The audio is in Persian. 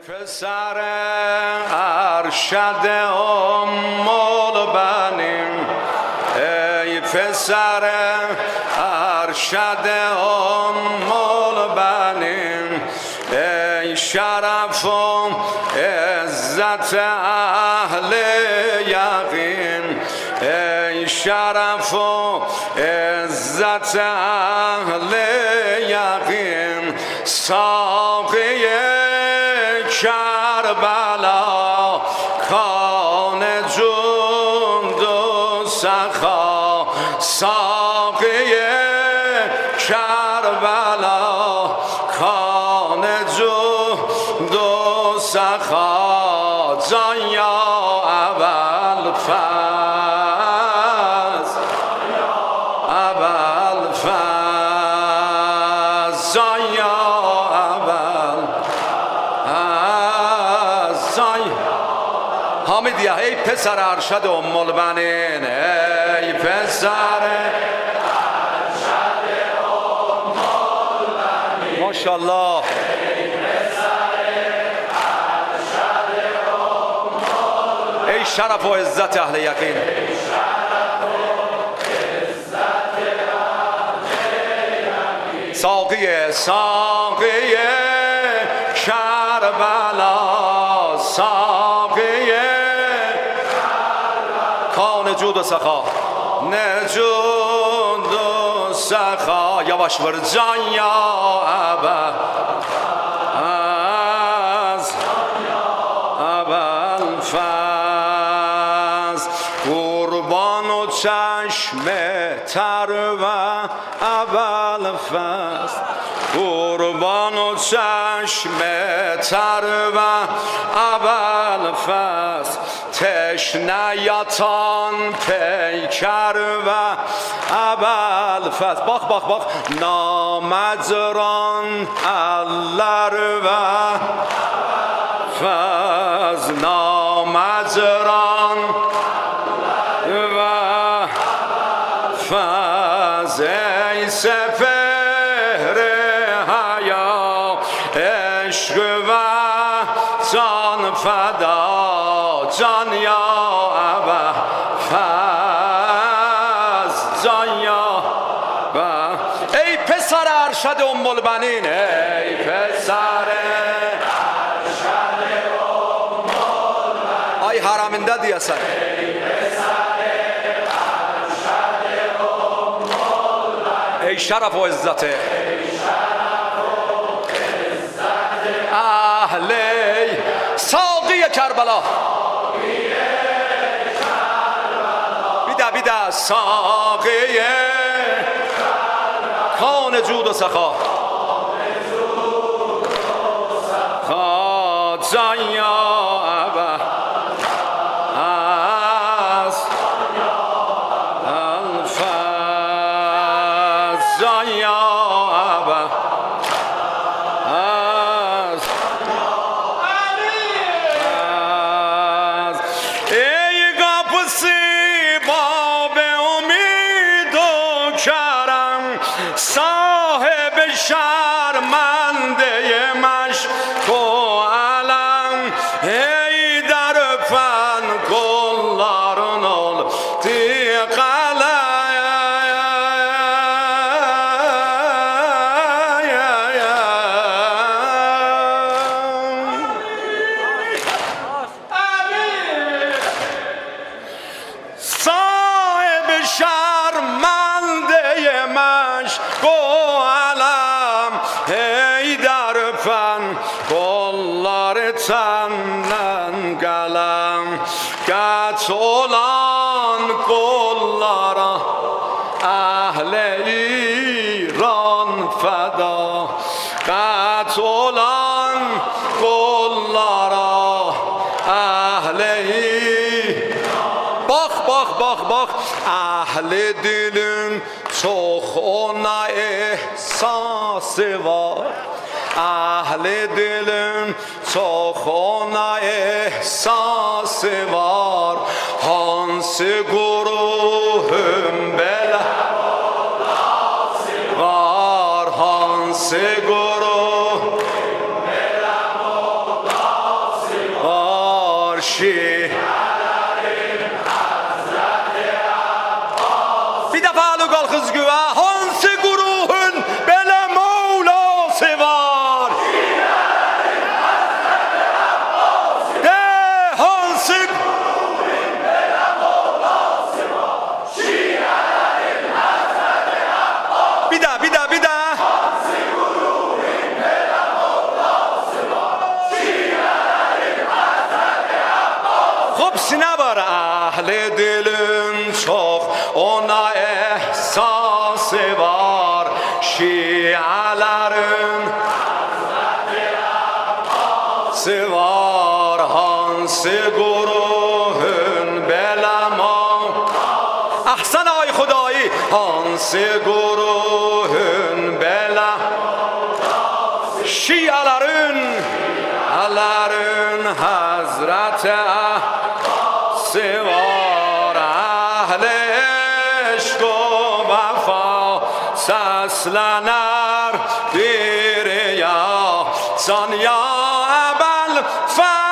پسر ارشد ام البنین، ای پسر ارشد ام البنین، ای شرف و عزت اهل یقین، ای شرف و عزت اهل یقین، ساقی کربلا کان جند و سخا، ساقی کربلا کان جند و سخا، جان یا ابوالفضل، ابوالفضل، جان یا حامدیه. ای پسر ارشد ام البنین، ای پسر ارشد ام البنین، ماشاءالله، ای پسر ارشد ام البنین، ای شرف و عزت اهل یقین، ای شرف و عزت اهل یقین، ساقی ساقی کربلا، ساقی کان جود و سخا، نجود و سخا، یواش بر جان یا ابوالفضل، قربان و چشم تر و ابوالفضل، قربان و چشم تر و ابوالفضل، تشنیاتان پیکر و ابوالفضل، باخ باخ باخ، نامجران اللر و فضل، نامجران و فضل، ای سپهر حیا عشق و جان فدا، جان یا ابوالفضل، جان یا ای پسر ارشد ام البنین، ای پسر ارشد ام البنین، آی حرمنده دیاسن، ای پسر ارشد ام البنین، ای شرف و عزت اهل ساقی کربلا، بیده بیده، ساقی کان جود و سخا، جان یا ابوالفضل، جان یا صاحب شرمنده مشک و علم، ای در فن گلارون التی صاحب شرمنده مشک و علم، ای در فن گلار تنن قلم، گتولان گلارا اهل ایران فدا، گتولان گلارا اهل باخ باخ باخ باخ، اهل دلم سخن احساس وار، اهل دلم سخن احساس وار، هانس گروهم بلا وار، هانس گروه بلا Bir defa lokal kız güve hansı guruhun bele Mevlası var. De hansı guruhun bele Mevlası var. Şiirlerin Hazreti Abbas. Bir daha. Hansı guruhun bele Mevlası var. Şiirlerin Hazreti Abbas. Hop sine var ahli dilin çok ona ehsası var. Şialerin Hazreti Abbas'ı var. Hansı guruhun belaman ahsan ay Hudayi hansı guruhun bela Şialerin Hazreti Abbas'ı var. Ahli eşk و وفا سسلنر دیر یا سان یا ابل